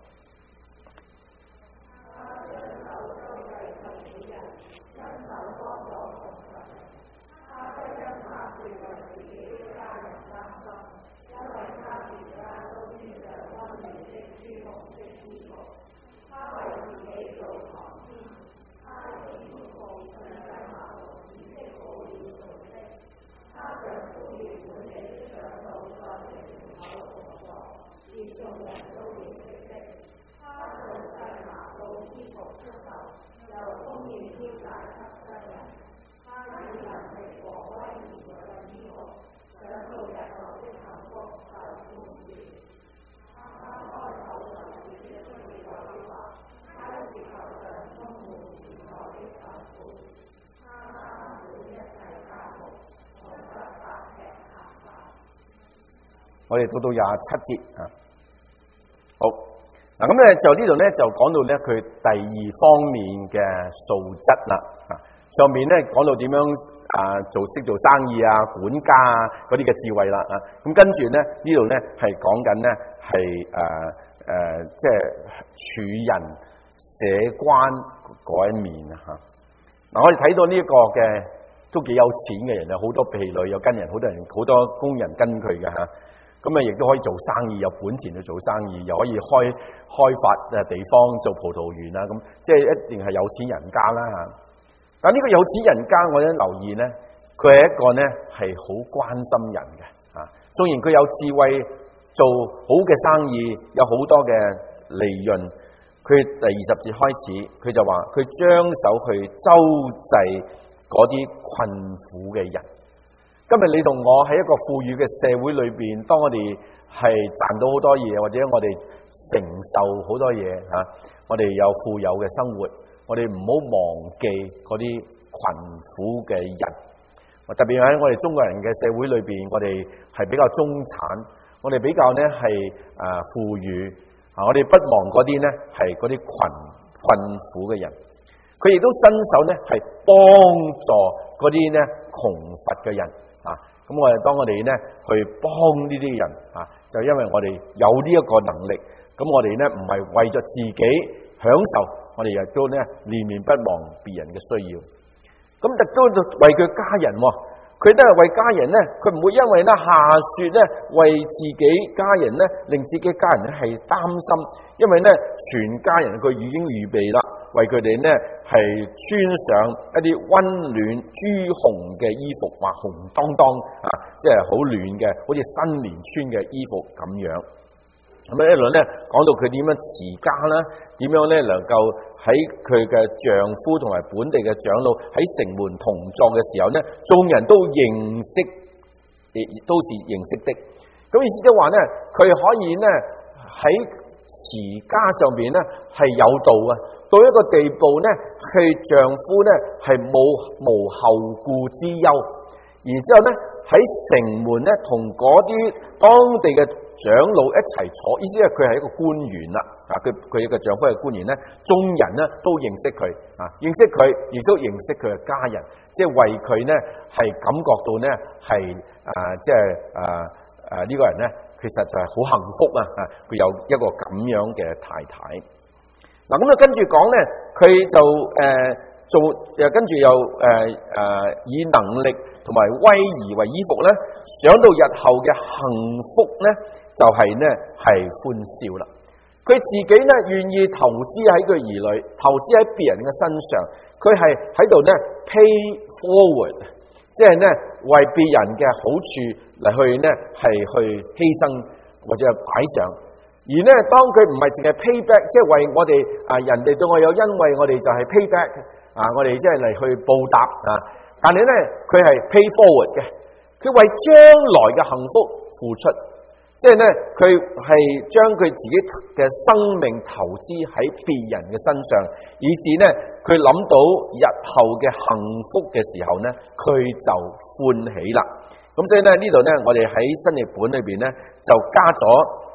我哋到27節啊，好嗱，咁咧就呢度咧就講到咧佢第2方面嘅素質啦啊，上面咧講到點樣識做生意啊、管家啊嗰啲嘅智慧啦啊，咁跟住咧呢度咧係講緊咧係即係處人社關嗰一面啊嚇。嗱，我哋睇到呢一個嘅都幾有錢嘅人，有好多婢女，有跟人，好多工人跟佢嘅嚇。咁啊，亦都可以做生意，有本錢去做生意，又可以開發地方做葡萄園啦。咁即係一定係有錢人家啦嚇。但呢個有錢人家，我哋留意咧，佢係一個咧係好關心人嘅嚇。縱然佢有智慧，做好嘅生意，有好多嘅利潤，佢第20節開始，佢就話佢將手去周濟嗰啲困苦嘅人。今日你同我喺一個富裕嘅社會裏邊，當我哋係賺到好多嘢，或者我哋承受好多嘢嚇，我哋有富有嘅生活，我哋唔好忘記嗰啲困苦嘅人。特別喺我哋中國人嘅社會裏邊，我哋係比較中產，我哋比較咧係富裕啊，我哋不忘嗰啲咧係嗰啲困苦嘅人。佢亦都伸手咧係幫助嗰啲咧窮乏嘅人。咁當我哋咧去幫呢啲人就因為我哋有呢一個能力，咁我哋咧唔係為咗自己享受，我哋亦都咧念念不忘別人嘅需要。咁亦都為佢家人，佢都係為家人咧，佢唔會因為咧下雪咧為自己家人咧令自己家人咧係擔心，因為咧全家人佢已經預備啦，為佢哋咧係穿上一啲溫暖朱紅嘅衣服，話紅當當即係好暖嘅，好似新年穿嘅衣服咁樣。咁一路咧講到佢點樣持家啦，點樣咧能夠喺佢嘅丈夫同埋本地嘅長老喺城門同坐嘅時候咧，眾人都認識，都是認識的。咁意思即係話咧，佢可以咧喺持家上邊咧係有道啊，到一個地步咧，佢丈夫咧係無後顧之憂，然之後咧喺城門咧同嗰啲當地嘅長老一齊坐，意思係佢係一個官員啦，佢嘅丈夫係官員咧，眾人咧都認識佢，認識佢，亦都認識佢嘅家人，即係為佢咧係感覺到咧係即係呢個人咧其實就係好幸福啊！佢有一個咁樣嘅太太。嗱咁啊，跟住講咧，佢就跟住又以能力同埋威儀為衣服咧，想到日後嘅幸福咧，就係咧係歡笑啦。佢自己咧願意投資喺佢兒女，投資喺別人嘅身上，佢係喺度咧 pay forward， 即係咧為別人嘅好處嚟去咧係去犧牲或者係擺上。而咧當佢唔係淨係 pay back， 即係為我哋人哋對我有恩惠，我哋就係 pay back 我哋即係嚟去報答但係咧佢係 pay forward 嘅，佢為將來嘅幸福付出，即係咧佢係將佢自己嘅生命投資喺別人嘅身上，以至咧佢諗到日後嘅幸福嘅時候咧，佢就歡喜啦。咁所以咧呢度咧我哋喺新譯本裏邊咧就加咗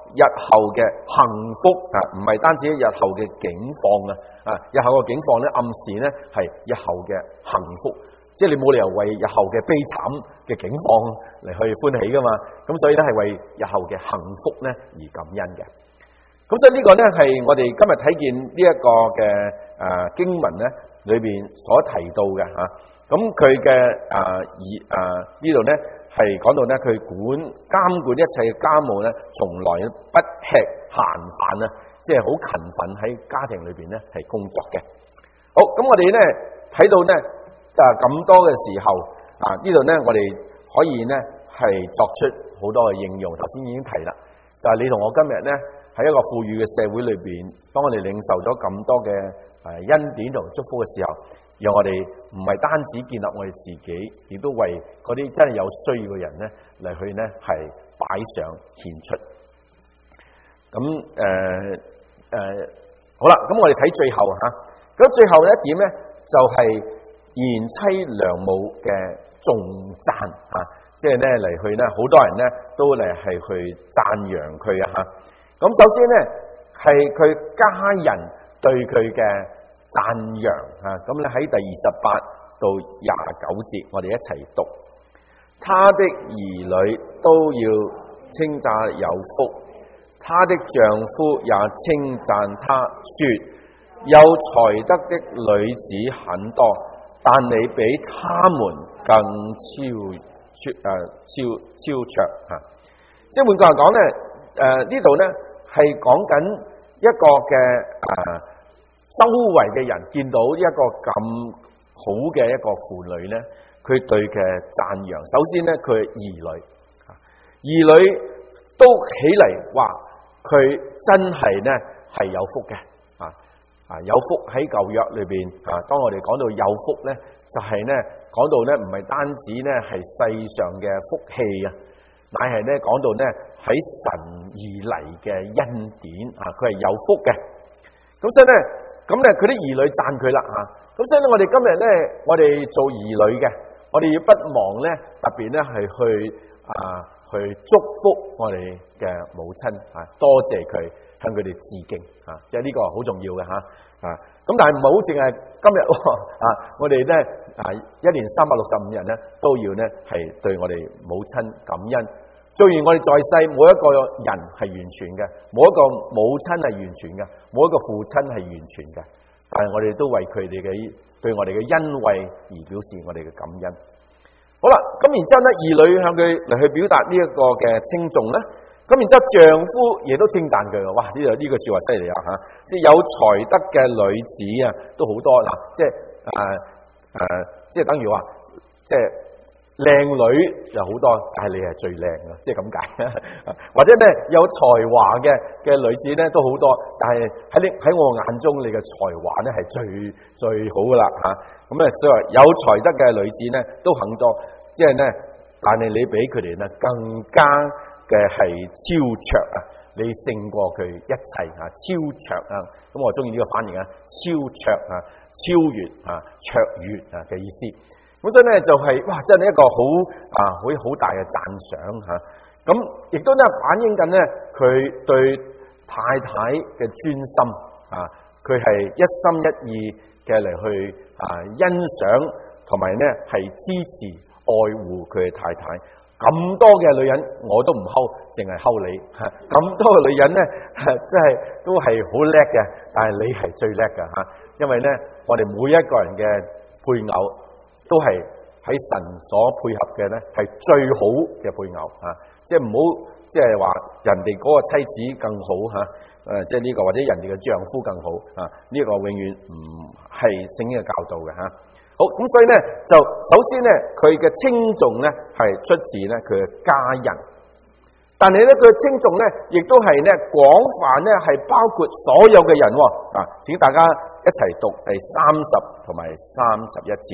日後嘅幸福啊，唔係單止日後嘅境況啊，日後嘅境況咧暗示咧係日後嘅幸福，即係你冇理由為日後嘅悲慘嘅境況嚟去歡喜噶嘛，咁所以咧係為日後嘅幸福咧而感恩嘅。咁所以呢個咧係我哋今日睇見呢一個嘅經文咧裏邊所提到嘅嚇，咁佢嘅呢度咧係講到咧佢監管一切嘅家務咧，從來不吃閒飯啊，即係好勤奮喺家庭裏邊咧係工作嘅。好，咁我哋咧睇到咧咁多嘅時候呢度咧我哋可以咧係作出好多嘅應用。頭先已經提啦，就係你同我今日咧。喺一個富裕嘅社會裏邊，當我哋領受咗咁多嘅恩典同祝福嘅時候，讓我哋唔係單止建立我哋自己，亦都為嗰啲真係有需要嘅人咧嚟去咧係擺上獻出。咁好啦，咁我哋睇最後嚇，咁最後一點咧就係賢妻良母嘅重讚嚇，即係咧嚟去咧好多人咧都嚟係去讚揚佢啊嚇。咁首先咧係佢家人對佢嘅讚揚啊，咁咧喺第28到29節，我哋一齊讀。他的兒女都要稱讚有福，他的丈夫也稱讚他，說有才德的女子很多，但你比他們更超卓啊！即係換句話講咧，呢度咧。係講緊一個嘅周圍嘅人見到一個咁好嘅一個婦女咧，佢對嘅讚揚。首先咧，佢兒女都起嚟話佢真係咧係有福嘅有福喺舊約裏邊當我哋講到有福咧，就係咧講到咧唔係單止咧係世上嘅福氣乃係咧講到咧喺神而嚟嘅恩典佢係有福嘅。咁所以咧，佢啲兒女讚佢啦咁所以咧，我哋今日咧，我哋做兒女嘅，我哋要不忘咧，特別咧係去祝福我哋嘅母親多謝佢，向佢哋致敬即係呢個好重要嘅咁但係唔好淨係今日我哋咧一年365日咧都要咧係對我哋母親感恩。雖然我哋在世冇一個人係完全嘅，冇一個母親係完全嘅，冇一個父親係完全嘅，但係我哋都為佢哋嘅對我哋嘅恩惠而表示我哋嘅感恩。好啦，咁然之後咧，兒女向佢嚟去表達呢一個嘅稱頌咧，咁然之後丈夫亦都稱讚佢。哇！呢句說話犀利即係有才德嘅女子都好多嗱，即係等於話即係。靚女有好多，但係你係最靚嘅，即係咁解。或者咧有才華嘅女子咧都好多，但係喺我眼中，你嘅才華咧係最好噶啦咁所以話有才德嘅女子咧都很多，即係咧，但係你比佢哋咧更加嘅係超卓你勝過佢一切超卓咁我中意呢個反應超卓超越卓越嘅意思。咁所以咧就係哇，真係一個好大嘅讚賞咁亦都咧反映緊咧佢對太太嘅專心佢係一心一意嘅嚟去欣賞同埋咧係支持愛護佢嘅太太。咁多嘅女人我都唔睺，淨係睺你咁多嘅女人咧真係都係好叻嘅，但係你係最叻嘅因為咧我哋每一個人嘅配偶都係喺神所配合嘅咧，係最好嘅配偶即係唔好即係話人哋嗰個妻子更好即係呢個或者人哋嘅丈夫更好呢個永遠唔係聖經嘅教導嘅好，咁所以咧就首先咧佢嘅稱頌咧係出自咧佢嘅家人，但係咧佢嘅稱頌咧亦都係咧廣泛咧係包括所有嘅人請大家一齊讀第30同埋31節。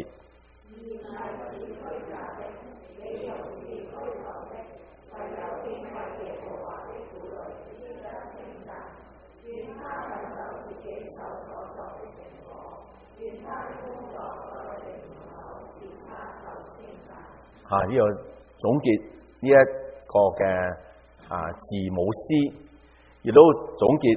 呢個總結呢一個嘅字母詩亦都總結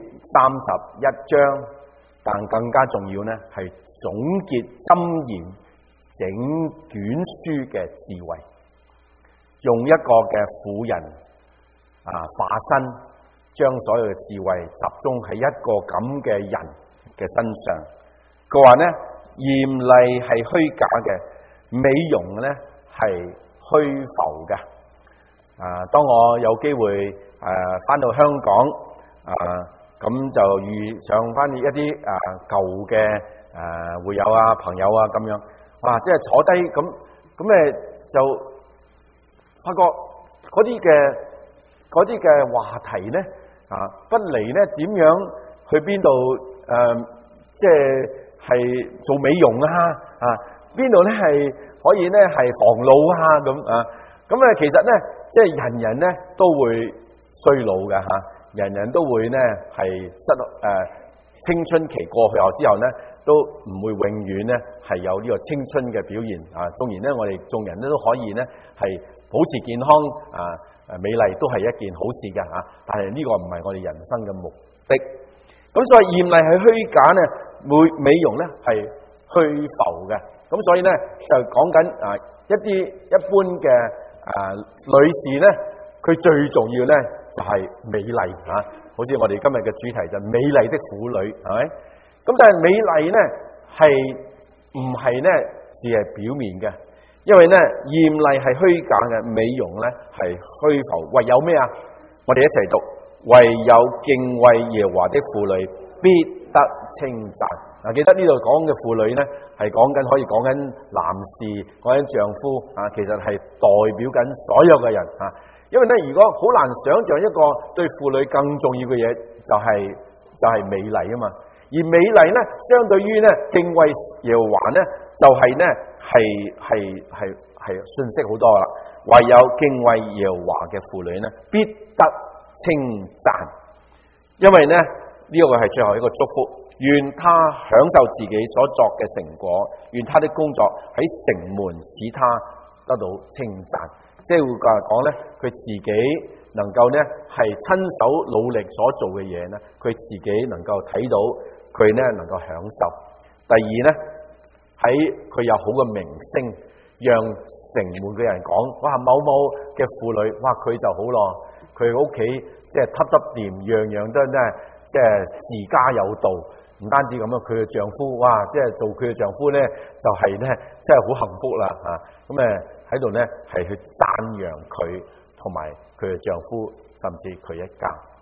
31章，但更加重要呢係總結箴言整卷書嘅智慧，用一個嘅婦人化身，將所有嘅智慧集中喺一個咁嘅人嘅身上。佢話呢，嚴厲係虛假嘅，美容呢係虛浮嘅。當我有機會返到香港。咁就遇上翻一啲舊嘅會友朋友咁樣，即係坐低咁就發覺嗰啲嘅話題咧不離咧點樣去邊度即係做美容邊度咧係可以咧係防老咁其實咧即係人人咧都會衰老嘅人人都會呢係青春期過去後之後呢，都唔會永遠呢係有呢個青春嘅表現縱然呢，我哋眾人都可以呢係保持健康美麗都係一件好事嘅但係呢個唔係我哋人生嘅目的。咁所以嚴厲係虛假呢，美容呢係虛浮嘅。咁所以呢，就講緊一般嘅女士呢，佢最重要呢就係美麗好似我哋今日嘅主題就美麗的婦女，係咪？咁但係美麗呢係唔係呢只係表面嘅？因為呢嚴厲係虛假嘅，美容呢係虛浮。唯有咩我哋一齊讀，唯有敬畏耶和華的婦女必得稱讚。記得呢度講嘅婦女呢係講緊可以講緊男士，講緊丈夫其實係代表緊所有嘅人因為咧，如果好難想像一個對婦女更重要嘅嘢，就係美麗啊嘛。而美麗咧，相對於咧敬畏耶和華咧，就係咧係信息好多啦。唯有敬畏耶和華嘅婦女咧，必得稱讚。因為咧呢個係最後一個祝福，願他享受自己所作嘅成果，願他的工作喺城門使他得到稱讚。即係會講咧，佢自己能夠咧係親手努力所做嘅嘢咧，佢自己能夠睇到，佢咧能夠享受。第二咧，喺佢有好嘅名聲，讓城門嘅人講：哇，某某嘅婦女，哇佢就好咯，佢屋企即係揼掂，樣樣都咧即係自家有道。唔單止咁樣，佢嘅丈夫，哇，即係做佢嘅丈夫咧，就係咧，真係好幸福啦咁喺度咧係去讚揚佢同埋佢嘅丈夫，甚至佢一家。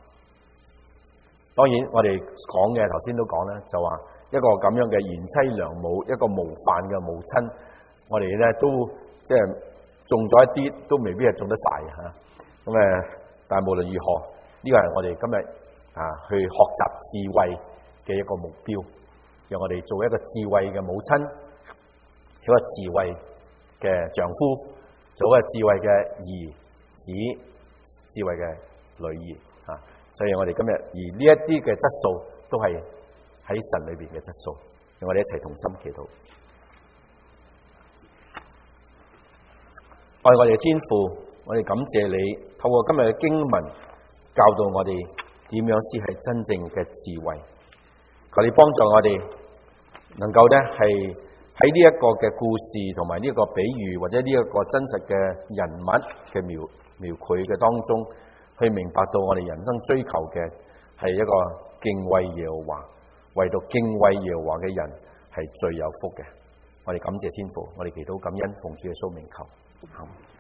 當然我哋講嘅頭先都講咧，就話一個咁樣嘅賢妻良母，一個模範嘅母親，我哋咧都即係種咗一啲，都未必係種得晒咁但係無論如何，呢個係我哋今日去學習智慧嘅一個目標，讓我哋做一個智慧嘅母親，一個智慧嘅丈夫，做一個智慧嘅兒子，智慧嘅女兒所以我哋今日而呢一啲嘅質素都係喺神裏邊嘅質素，讓我哋一齊同心祈禱。愛我哋嘅天父，我哋感謝你透過今日嘅經文教導我哋點樣先係真正嘅智慧。求你幫助我哋能夠咧係喺呢一個嘅故事同埋呢一個比喻或者呢一個真實嘅人物嘅描繪嘅當中，去明白到我哋人生追求嘅係一個敬畏耶和華，唯獨敬畏耶和華嘅人係最有福嘅。我哋感謝天父，我哋祈禱感恩，奉主耶穌名求。